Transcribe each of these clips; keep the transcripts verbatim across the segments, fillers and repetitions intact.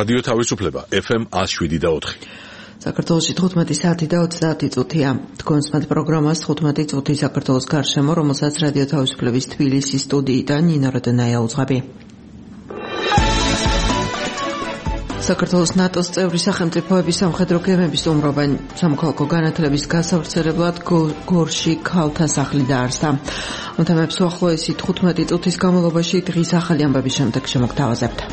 რადიო თავისუფლება ეფ ემ one oh seven და four. საქართველოში თხუთმეტი საათი და ოცდაათი წუთია. თქვენს პროგრამას თხუთმეტი წუთი საქართველოს გარშემო, რომელსაც რადიო თავისუფლების თბილისის სტუდიიდან ნინო როდენაია უძღვები. საქართველოს ნატოს წევრი სახელმწიფოების სამხედრო გემების უმრობენ სამოქალაქო განათლების გასავრცელებლად გორში ქალთა სახლი დაარსდა. ამ თემებს უახლოესი თხუთმეტი წუთის განმავლობაში დღის ახალი ამბების შემდეგ შემოგთავაზებთ.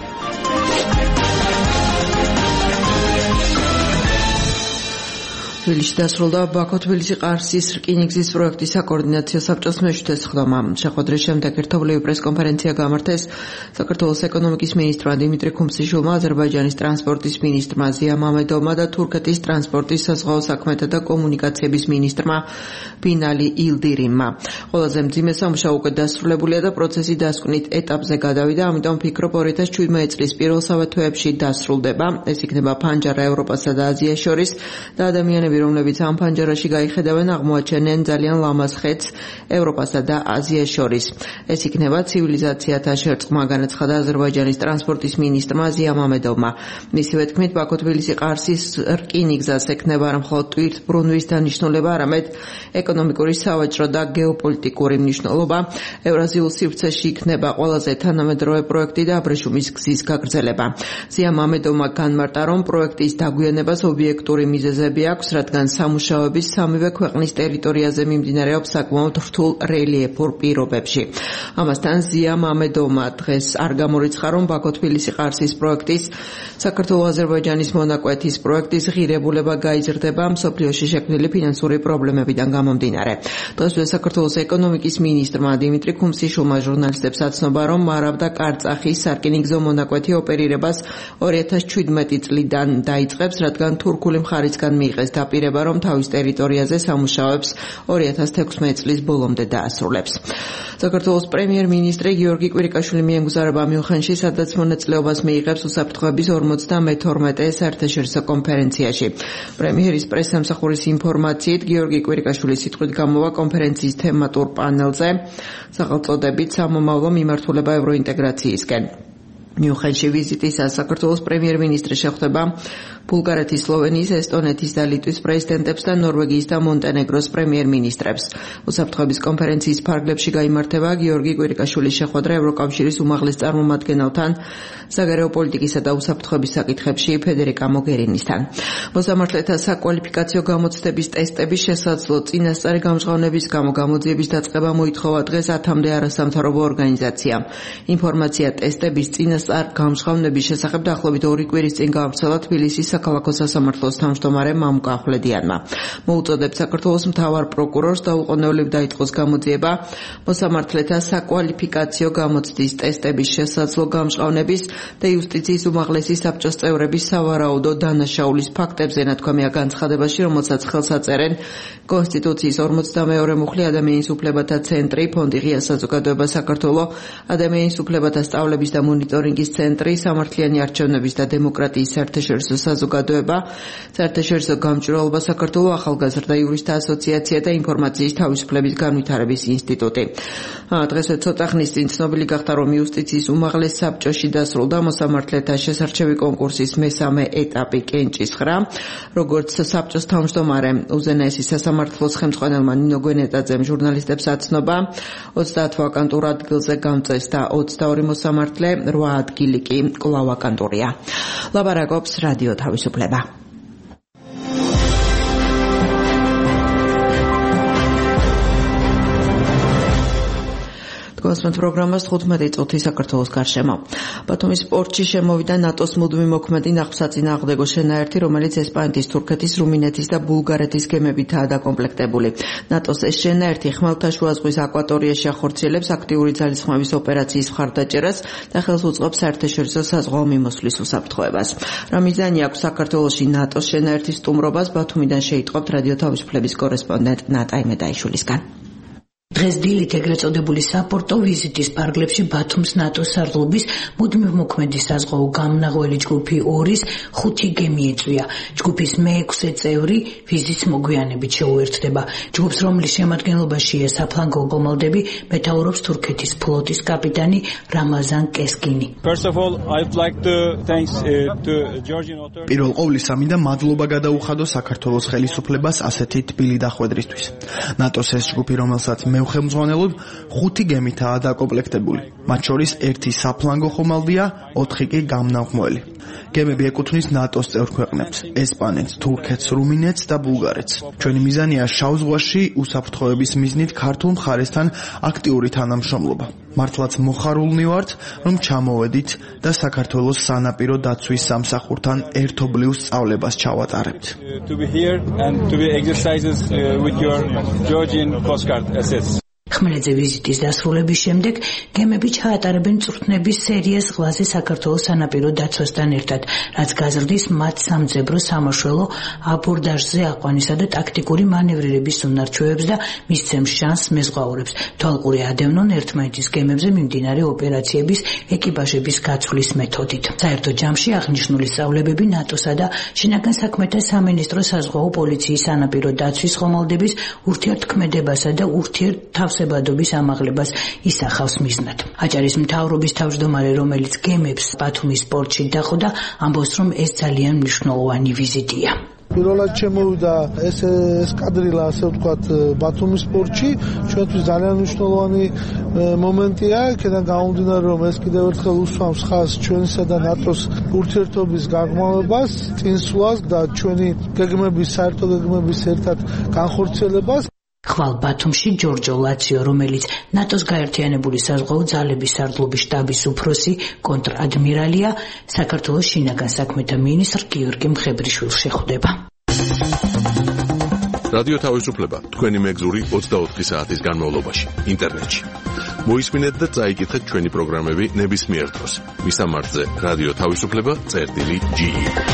თბილისში დასრულდა ბაქო-თბილისი-ყარსის რკინიგზის პროექტის საკოორდინაციო საბჭოს მეშვიდე სხდომა. შეხვედრის შემდეგ ერთობლივი პრესკონფერენცია გამართეს საქართველოს ეკონომიკის მინისტრმა დიმიტრი ქუმსიშვილმა, აზერბაიჯანის ტრანსპორტის მინისტრმა ზია მამედოვმა და თურქეთის ტრანსპორტის, საზღვაო საქმეთა და კომუნიკაციების მინისტრმა ბინალი ილდირიმმა. ყველაზე მძიმე სამუშაო უკვე დასრულებულია და პროცესი დასკვნით ეტაპზე გადავიდა, ამიტომ ვფიქრობ ორი ათას შვიდმეტი წლის პირველ სავათოებში დასრულდება. ეს იქნება ფანჯარა ევროპასა და აზიას შორის და ადამიანები რომლებიც ამ ფანჯარაში გაიხედავენ აღმოაჩენენ ძალიან ლამაზ ხედს ევროპასა და აზიას შორის. ეს იქნება ცივილიზაციათა შერწყმა, განაცხადა აზერბაიჯანის ტრანსპორტის მინისტრმა ზია მამედოვმა. მისივე თქმით, ბაქო-თბილისი-ყარსის რკინიგზას ექნება არა მხოლოდ ტვირთბრუნვის დანიშნულება, არამედ ეკონომიკური, სავაჭრო და გეოპოლიტიკური მნიშვნელობა. ევრაზიულ სივრცეში იქნება ყველაზე თანამედროვე პროექტი და აბრეშუმის გზის გაგრძელება. ზია მამედოვმა განმარტა, რომ პროექტის დაგვიანებას ობიექტური მიზეზები აქვს, რადგან სამუშაოების სამივე ქვეყნის ტერიტორიაზე მიმდინარეობს საკმაოდ რთულ რელიეფურ პირობებში. ამასთან ზია მამედოვმა დღეს არ გამორიცხა, რომ ბაქო-თბილისი-ყარსის პროექტის საქართველო-აზერბაიჯანის მონაკვეთის პროექტის ღირებულება გაიზრდება მსოფლიოში შექმნილი ფინანსური პრობლემებიდან გამომდინარე. დღესვე საქართველოს ეკონომიკის მინისტრმა დიმიტრი ქუმსიშვილმა ჟურნალისტებს აცნობა, რომ მარავდა კარწახის სარკინიგზო მონაკვეთი ოპერირებას ორი ათას შვიდმეტი წლიდან დაიწყებს, რადგან თურქული მხარისგან მიიღეს დაპირება, რომ თავის ტერიტორიაზე სამუშაოებს ორი ათას თექვსმეტი წლის ბოლომდე დაასრულებს. საქართველოს პრემიერ-მინისტრი გიორგი კვირიკაშვილი მიემგზავრება მიუნხენში, სადაც მონაწილეობას მიიღებს უსაფრთხოების ორმოცდამეთორმეტე საერთაშორისო კონფერენციაში. პრემიერის პრესსამსახურის ინფორმაციით, გიორგი კვირიკაშვილის სიტყვით გამოვა კონფერენციის თემატურ პანელზე სახელწოდებით სამომავლო მიმართულება ევროინტეგრაციისკენ. მიუნხენში ვიზიტისას საქართველოს პრემიერ-მინისტრი შეხვდება ბულგარეთის, სლოვენიის, ესტონეთის და ლიტვის პრეზიდენტებს და ნორვეგიის და მონტენეგროს პრემიერ-მინისტრებს. უსაფრთხოების კონფერენციის ფარგლებში გაიმართება გიორგი კვირიკაშვილის შეხვედრა ევროკავშირის უმაღლეს წარმომადგენელთან, საგარეო პოლიტიკისა და უსაფრთხოების საკითხებში ფედერიკა მოგერინისთან. მოსამართლეთა საკვალიფიკაციო გამოცდების ტესტების შესაძლო წინასწარი გამჟღავნების გამო გამოძიების დაწყება მოითხოვა დღეს ათამდე არასამთავრობო ორგანიზაციამ. ინფორმაცია ტესტების წინასწარ გამჟღავნების შესახებ დაახლოებით ორი კვირის წინ გავრცელა თბილისის საქალაქო სასამართლოს თავმჯდომარე მამუკა ახვლედიანმა. მოუწოდებს საქართველოს მთავარ პროკურორს დაუყოვნებლივ დაიწყოს გამოძიება მოსამართლეთა საკვალიფიკაციო გამოცდის ტესტების შესაძლო გამჟღავნების და იუსტიციის უმაღლესი საბჭოს წევრების სავარაუდო დანაშაულის ფაქტებზე, ნათქვამია განცხადებაში, რომელსაც ხელს აწერენ კონსტიტუციის ორმოცდამეორე მუხლი, ადამიანის უფლებათა ცენტრი, ფონდი ღია საზოგადოება საქართველო, ადამიანის უფლებათა სწავლების და მონიტორინგის ცენტრი, სამართლიანი არჩევნების და დემოკრატიის საერთაშორისო საზოგადოება, საერთაშორისო გამჭვირვალობა საქართველო, ახალგაზრდა იურისტთა ასოციაცია და ინფორმაციის თავისუფლების განვითარების ინსტიტუტი. დღესვე ცოტა ხნის წინ ცნობილი გახდა, რომ იუსტიციის უმაღლეს საბჭოში დასრულდა მოსამართლეთა შესარჩევი კონკურსის მესამე ეტაპი კენჭისხრა. როგორც საბჭოს თავმჯდომარე უზენაესი სასამართლოს ხელმძღვანელმა ნინო გვენეტაძემ ჟურნალისტებს აცნობა, ოცდაათ ვაკანტურ ადგილზე გამწეს და ოცდაორი მოსამართლე, რვა ადგილი კი კვლავ ვაკანტურია. ლაბარაკობს რადიო თავისუფლება. თქვენს პროგრამას თხუთმეტი წუთი საქართველოს გარშემო. ბათუმის პორტში შემოვიდა ნატოს მუდმივი მოქმედი ნახევსაწინააღმდეგო შენაერთი, რომელიც ესპანეთის, თურქეთის, რუმინეთის და ბულგარეთის გემებითაა დაკომპლექტებული. ნატოს ეს შენაერთი ხმელთაშუა ზღვის აკვატორიაში ახორციელებს აქტიური ძალისხმევის ოპერაციის მხარდაჭერას და ხელს უწყობს საერთაშორისო საზღვაო მიმოსვლის უსაფრთხოებას. რა მიზანი აქვს საქართველოში ნატოს შენაერთის სტუმრობას, ბათუმიდან შეიტყობთ რადიო თავისუფლების კორესპონდენტ ნატა იმედაიშვილისგან. დღეს დილით ეგრეთ წოდებული საპორტო ვიზიტის ფარგლებში ბათუმს ნატოს სარდლობის მუდმივ მოქმედი საზღვაო გამნაღველი ჯგუფი ორის ხუთი გემი ეწვია. ჯგუფის მეექვსე წევრი ვიზის მოგვიანებით შეუერთდება. ჯგუფს, რომლის შემადგენლობაშია საფლანგო გომალდები, მეთაურობს თურქეთის ფლოტის კაპიტანი რამაზან კესკინი. პირველ ყოვლისა მინდა მადლობა გადაუხადო საქართველოს ხელისუფლებას ასეთი თბილი დახვედრისთვის. ნატოს ეს ჯგუფი, რომელსაც მე ვხელმძღვანელობ, ხუთი გემითაა დაკომპლექტებული. მათ შორის ერთი საფლანგო ხომალდია, ოთხი კი გამნაღველი. გემები ეკუთვნის ნატოს წევრ ქვეყნებს: ესპანეთს, თურქეთს, რუმინეთს და ბულგარეთს. ჩვენი მიზანია შავ ზღვაში უსაფრთხოების მიზნით ქართულ მხარესთან აქტიური თანამშრომლობა. მართლაც მოხარულნი ვართ, რომ ჩამოვედით და საქართველოს სანაპირო დაცვის სამსახურთან ერთობლივ სწავლებას ჩავატარებთ. ხმელეთზე ვიზიტის დასრულების შემდეგ გემები ჩაატარებენ წვრთნების სერიას ზღვაზე საქართველოს სანაპირო დაცვასთან ერთად, რაც გაზრდის მათ სამძებრო სამაშველო აბორდაჟზე აყვანისა და ტაქტიკური მანევრირების უნარჩვევებს და მისცემს შანსს მეზღვაურებს თვალყური ადევნონ ერთმანეთის გემებზე მიმდინარე ოპერაციების ეკიპაჟების გაცვლის მეთოდით. საერთო ჯამში აღნიშნული სწავლებები ნატოსა და შინაგან საქმეთა სამინისტროს საზღვაო პოლიციის სანაპირო დაცვის ხომალდების ურთიერთქმედებასა და ურთიერთთავსებასა ბადობის ამაღლებას ისახავს მიზნად. აჭარის მთავრობის თავმჯდომარე, რომელიც გემებს ბათუმის პორტში დახვდა, ამბობს, რომ ეს ძალიან მნიშვნელოვანი ვიზიტია. პირველად შემოვიდა ეს ესკადრილა, ასე ვთქვათ, ბათუმის პორტში. ჩვენთვის ძალიან მნიშვნელოვანი მომენტია, იქიდან გამომდინარე, რომ ეს კიდევ ერთხელ უსვამს ხაზს ჩვენსა და ნატოს ურთიერთობის გაღრმავებას, წინსვლას და ჩვენი გეგმების, საერთო გეგმების ერთად განხორციელებას. ხვალ ბათუმში ჯორჯო ლაციო, რომელიც ნატოს გაერთიანებული საზღვაო ძალების სარდლობის შტაბის უფროსი კონტრადმირალია, საქართველოს შინაგან საქმეთა მინისტრ გიორგი მხებრიშვილს შეხვდება. რადიო თავისუფლება თქვენი მეგზური ოცდაოთხი საათის განმავლობაში ინტერნეტში. მოისმინეთ და წაიკითხეთ ჩვენი პროგრამები ნებისმიერ დროს. მისამართზე რადიო თავისუფლება წერტილი ჯი.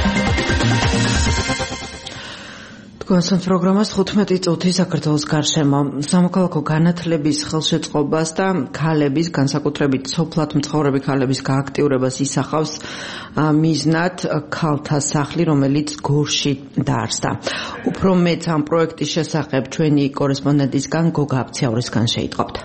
თქვენს პროგრამას ხუთმეტი წუთი საქართველოს გარშემო. სამოქალაქო განათლების ხელშეწყობას და ქალების, განსაკუთრებით სოფლად მცხოვრები ქალების გააქტიურებას ისახავს მიზნად ქალთა სახლი, რომელიც გორში დაარსდა. უფრო მეც ამ პროექტის შესახებ ჩვენი კორესპონდენტისგან გოგა აფციაურისგან შეიტყობთ.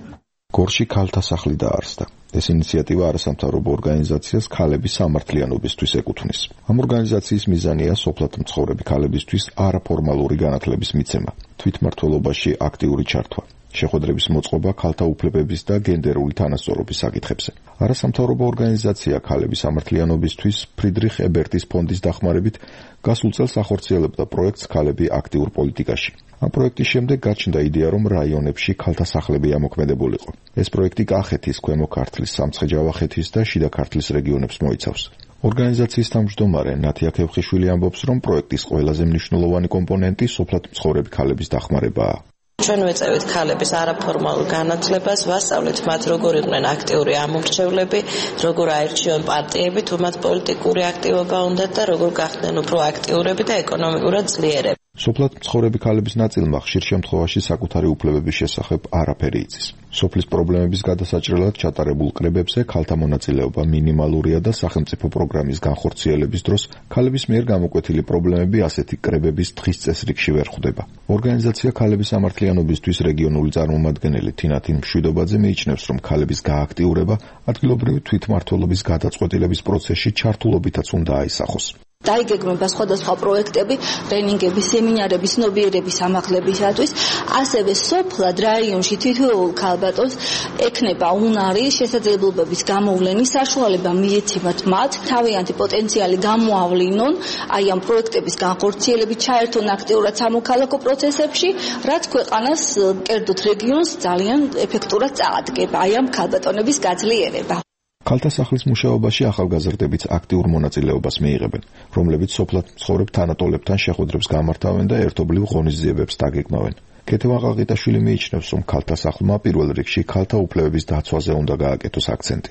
გორში ქალთა სახლი დაარსდა. ეს ინიციატივა არასამთავრობო ორგანიზაციას ქალების სამართლიანობისთვის ეკუთვნის. ამ ორგანიზაციის მიზანია სოფლად მცხოვრები ქალებისთვის არაფორმალური განათლების მიცემა, თვითმმართველობაში აქტიური ჩართვა, შეხვედრების მოწყობა ქალთა უფლებების და გენდერული თანასწორობის საკითხებზე. არასამთავრობო ორგანიზაცია ქალების სამართლიანობისთვის ფრიდრიხ ებერტის ფონდის დახმარებით გასულ წელს ახორციელებდა პროექტს ქალები აქტიურ პოლიტიკაში. ამ პროექტის შემდეგ გაჩნდა იდეა, რომ რაიონებში ქალთა სახლები ამოქმედებულიყო. ეს პროექტი კახეთის, ქვემო ქართლის, სამცხე-ჯავახეთის და შიდა ქართლის რეგიონებს მოიცავს. ორგანიზაციის თავმჯდომარე ნათია ქევხიშვილი ამბობს, რომ პროექტის ყველაზე მნიშვნელოვანი კომპონენტი სოფლად მცხოვრები ქალების დახმარებაა. ჩვენ ვეწევით ქალების არაფორმალურ განათლებას, ვასწავლეთ მათ როგორ იყვნენ აქტიური ამომრჩევლები, როგორ აირჩიონ პარტიები, თუ მათ პოლიტიკური აქტივობა უნდათ და როგორ გახდნენ უფრო აქტიურები და ეკონომიკურად ძლიერები. სოფლად მცხოვრები ქალების ნაწილმა ხშირ შემთხვევაში საკუთარი უფლებების შესახებ არაფერი იცის. სოფლის პრობლემების გადასაჭრელად ჩატარებულ კრებებზე ქალთა მონაწილეობა მინიმალურია და სახელმწიფო პროგრამის განხორციელების დროს ქალების მიერ გამოკვეთილი პრობლემები ასეთი კრებების დღის წესრიგში ვერ ხვდება. ორგანიზაცია ქალების სამართლიანობისთვის რეგიონული წარმომადგენელი თინათი მშვიდობაძე მიიჩნევს, რომ ქალების გააქტიურება ადგილობრივი თვითმმართველობის გადაწყვეტილების პროცესში ჩართულობითაც უნდა აისახოს. დაიგეგმება სხვადასხვა პროექტები, ტრენინგები, სემინარები, ცნობიერების ამაღლებისათვის, ასევე სოფლად რაიონში თითოეულ ქალბატონს ექნება უნარი შესაძლებლობების გამოვლენის საშუალება მიეცემათ მათ, თავიანთი პოტენციალი გამოავლინონ, აი ამ პროექტების განხორციელებით ჩაერთონ აქტიურად სამოქალაქო პროცესებში, რაც ქვეყანას, კერძოდ რეგიონს ძალიან ეფექტურად წაადგება აი ამ ქალბატონების გაძლიერება. ქალთა სახლის მუშაობაში ახალგაზრდებიც აქტიურ მონაწილეობას მიიღებენ, რომლებიც სოფლად მცხოვრებ თანატოლებთან შეხვედრებს გამართავენ და ერთობლივ ღონისძიებებს დაგეგმავენ. ქეთევან ყალყიტაშვილი მიიჩნევს, რომ ქალთა სახლმა პირველ რიგში ქალთა უფლებების დაცვაზე უნდა გააკეთოს აქცენტი.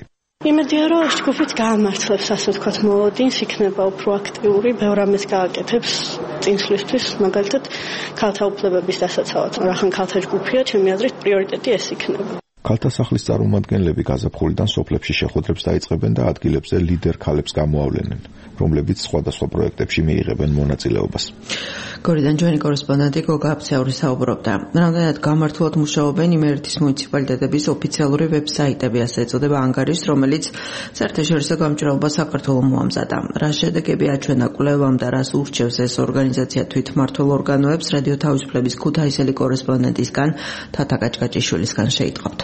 იმედია რომ ეს ჯგუფიც გაამართლებს ასე ვთქვათ მოლოდინს, იქნება უფრო აქტიური, ბევრ ამას გააკეთებს წინსვლისთვის, მაგალითად ქალთა უფლებების დასაცავად. რახან ქალთა ჯგუფია, ჩემი აზრით პრიორიტეტი ეს იქნება. ქალთა სახლის წარმომადგენლები გაზაფხულიდან სოფლებში შეხვედრებს დაიწყებენ და ადგილებზე ლიდერ ქალებს გამოავლენენ, რომლებიც სხვადასხვა პროექტებში მიიღებენ მონაწილეობას. გორიდან ჩვენი კორესპონდენტი გოგა აფცაური საუბრობდა. რამდენად გამართულად მუშაობენ იმერეთის მუნიციპალიტეტების ოფიციალური ვებსაიტები, ასე ეწოდება ანგარის, რომელიც საერთაშორისო გამჭირვალობა საქართველოს მოამზადა. რა შედეგები აჩვენა კვლევამ და რას ურჩევს ეს ორგანიზაცია თვითმმართველ ორგანოებს, რადიო თავისუფლების ქუთაისელი კორესპონდენტისგან თათა კაჭკაჭიშვილისგან შეიტყობთ.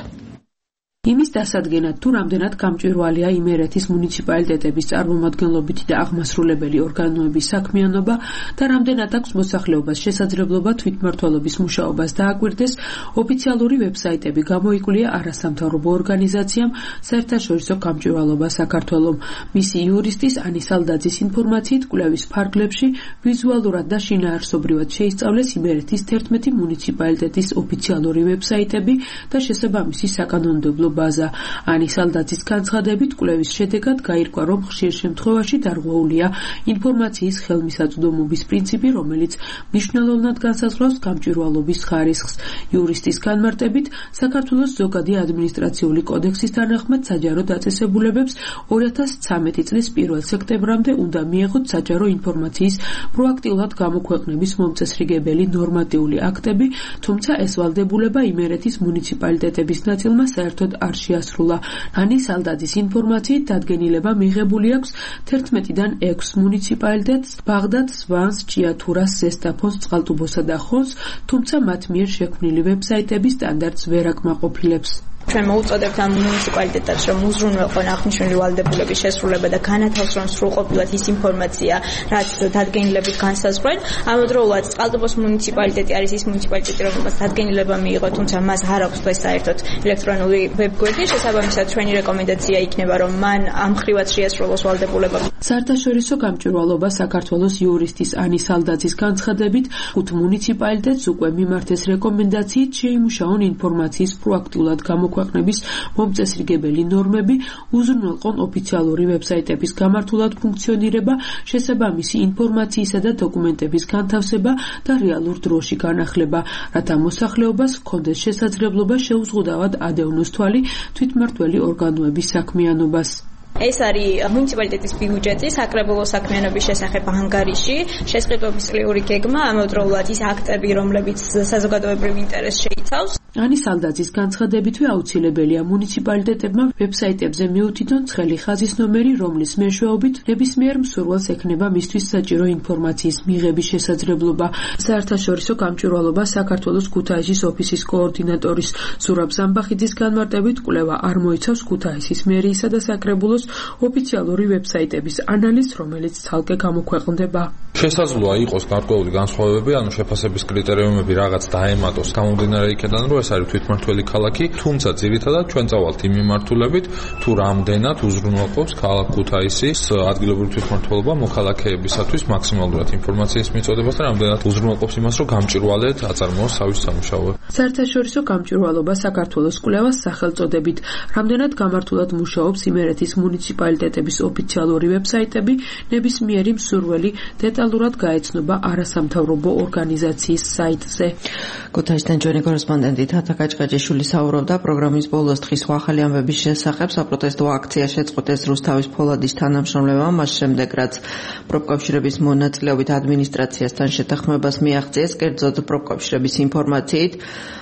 იმის დასადგენად თუ რამდენად გამჭვირვალეა იმერეთის მუნიციპალიტეტების წარმომადგენლობითი და აღმასრულებელი ორგანოების საქმიანობა და რამდენად აქვს მოსახლეობას შესაძლებლობა თვითმმართველობის მუშაობას დააკვირდეს, ოფიციალური ვებსაიტები გამოიკვლია არასამთავრობო ორგანიზაციამ საერთაშორისო გამჭვირვალობა საქართველოს. მისი იურისტის ანი სალდაძის ინფორმაციით კვლევის ფარგლებში ვიზუალურად და შინაარსობრივად შეისწავლეს იმერეთის თერთმეტი მუნიციპალიტეტის ოფიციალური ვებსაიტები და შესაბამისი საკანონმდებლო ბაზა. ანი სალდაძის განცხადებით კვლევის შედეგად გაირკვა, რომ ხშირ შემთხვევაში დარღვეულია ინფორმაციის ხელმისაწვდომობის პრინციპი, რომელიც მნიშვნელოვნად განსაზღვრავს გამჭვირვალობის ხარისხს. იურისტის განმარტებით, საქართველოს ზოგადი ადმინისტრაციული კოდექსის თანახმად საჯარო დაწესებულებებს ორი ათას ცხრამეტი წლის პირველ სექტემბრამდე უნდა მიეღოთ საჯარო ინფორმაციის პროაქტიულად გამოქვეყნების მომწესრიგებელი ნორმატიული აქტები, თუმცა ეს ვალდებულება იმერეთის მუნიციპალიტეტების ნაწილმა საერთოდ არ შეასრულა. ანი სალდაძის ინფორმაციით დადგენილება მიღებული აქვს თერთმეტიდან ექვს მუნიციპალიტეტს, ბაღდათს, ვანს, ჭიათურას, ზესტაფონს, წყალტუბოსა და ხონს, თუმცა მათ მიერ შექმნილი ვებსაიტები სტანდარტს ვერ აკმაყოფილებს. ჩვენ მოუწოდებთ ამ მუნიციპალიტეტებს, რომ უზრუნველყონ აღნიშნული ვალდებულების შესრულება და განათავსონ სრულყოფილად ის ინფორმაცია, რაც დადგენილებით განსაზღვრენ. ამავდროულად წყალტუბოს მუნიციპალიტეტი არის ის მუნიციპალიტეტი, რომელსაც დადგენილება მიიღო, თუმცა მას არ აქვს დღეს საერთოდ ელექტრონული ვებგვერდი. შესაბამისად, ჩვენი რეკომენდაცია იქნება, რომ მან ამ მხრივაც შეასრულოს ვალდებულება. საერთაშორისო გამჭვირვალობა საქართველოს იურისტის ანი სალდაძის განცხადებით, ხუთ მუნიციპალიტეტს უკვე მიმართეს რეკომენდაციით შეიმუშაონ ინფორმაციის პროაქტიულად გამოქვეყნების მომწესრიგებელი ნორმები, უზრუნველყონ ოფიციალური ვებსაიტების გამართულად ფუნქციონირება, შესაბამისი ინფორმაციისა და დოკუმენტების განთავსება და რეალურ დროში განახლება, რათა მოსახლეობას ჰქონდეს შესაძლებლობა შეუზღუდავად ადევნოს თვალი თვითმმართველი ორგანოების საქმიანობას. ეს არის მუნიციპალიტეტის ბიუჯეტი საკრებულო საქმიანობის შესახებ ანგარიში, შესყიდვების წლიური გეგმა, ამავდროულად ის აქტები, რომლებიც საზოგადოებრივ ინტერესს შეიცავს. ანი სალდაძის განცხადებითვე აუცილებელია მუნიციპალიტეტებმა ვებსაიტებზე მიუთითონ ცხელი ხაზის ნომერი, რომლის მეშვეობით ნებისმიერ მსურველს ექნება მისთვის საჭირო ინფორმაციის მიღების შესაძლებლობა. საერთაშორისო გამჭვირვალობა საქართველოს ქუთაისის ოფისის კოორდინატორის ზურაბ ზამბახიძის განმარტებით კვლევა არ მოიცავს ქუთაისის მერიისა და საკრებულოს ოფიციალური ვებსაიტების ანალიზს, რომელიც ცალკე გამოქვეყნდება. შესაძლოა იყოს გარკვეული განსხვავებები, ანუ შეფასების კრიტერიუმები რაღაც დაემატოს გამომდინარე იქიდან, რომ ეს არის თვითმმართველი ქალაქი, თუმცა ძირითადად ჩვენ წავალთ იმ მიმართულებით, თუ რამდენად უზრუნველყოფს ქალაქ ქუთაისის ადგილობრივი თვითმმართველობა მოქალაქეებისათვის მაქსიმალურად ინფორმაციის მიწოდებას და რამდენად უზრუნველყოფს იმას, რომ გამჭვირვალედ აწარმოოს თავის სამუშაოებს. საერთაშორისო გამჭვირვალობა საქართველოს კვლევას სახელწოდებით, რამდენად გამართულად მუშაობს იმერეთის მუნიციპალიტეტების ოფიციალური ვებსაიტები, ნებისმიერი მსურველი დეტალურად გაეცნობა არასამთავრობო ორგანიზაციის საიტზე. ქუთაისიდან ჩვენი კორესპონდენტი თათა კაჭკაჭიშვილი საუბრობდა პროგრამის ბოლოს დღის ახალი ამბების შესახებ. საპროტესტო აქცია შეწყვეტეს რუსთავის ფოლადის თანამშრომლებმა, მას შემდეგ რაც პროფკავშირების მონაწილეობით ადმინისტრაციასთან შეთანხმებას მიაღწიეს. კერძოდ პროფკავშირების ინფორმაციით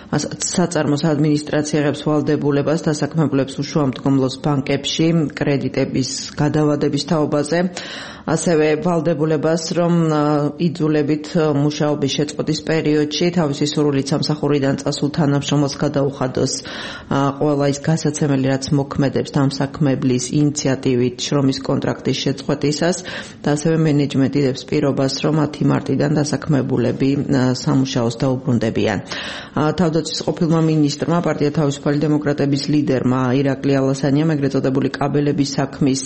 საწარმოს ადმინისტრაცია იღებს ვალდებულებას დასაქმებულებს უშუალომდგომლოს ბანკებში კრედიტების გადავადების თაობაზე, ასევე ვალდებულებას, რომ იძულებით მუშაობის შეწყვეტის პერიოდში თავისი სურვილით სამსახურიდან წასულ თანამშრომელს გადაუხადოს ყველა ის გასაცემელი, რაც მოქმედებს დამსაქმებლის ინიციატივით შრომის კონტრაქტის შეწყვეტისას და ასევე მენეჯმენტი დებს პირობას, რომ მათი მარტიდან დასაქმებულები სამუშაოს დაუბრუნდებიან. თავდაცვის ყოფილმა მინისტრმა, პარტია თავისუფალი დემოკრატების ლიდერმა ირაკლი ალასანიამ ეგრეთ წოდებული კაბელების საქმის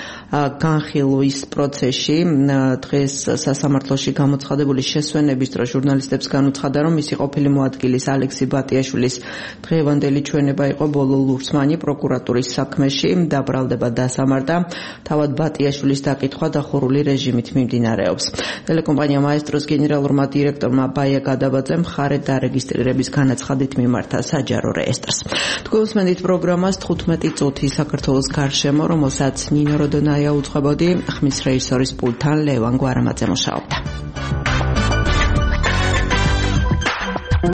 განხილვის პროცესში დღეს სასამართლოში გამოცხადებული შესვენების დროს ჟურნალისტებს განუცხადა, რომ მისი ყოფილი მოადგილის ალექსი ბატია ბატიაშვილის დღევანდელი ჩვენება იყო ბოლო ლურსმანი პროკურატურის საქმეში დაბრალდება დასამარდა თავად ბატიაშვილის დაკითხვა დახურული რეჟიმით მიმდინარეობს. ტელეკომპანია მაესტროს გენერალურმა დირექტორმა ბაია გადაბაძემ მხარე დარეგისტრირების განაცხადით მიმართა საჯარო რეესტრს. თქვენ უსმენთ პროგრამას თხუთმეტი წუთი საქართველოს გარშემო, რომელსაც ნინო როდონაია უძღვებოდი, ხმის რეჟისორის პულტთან ლევან გვარამაძე მუშაობდა.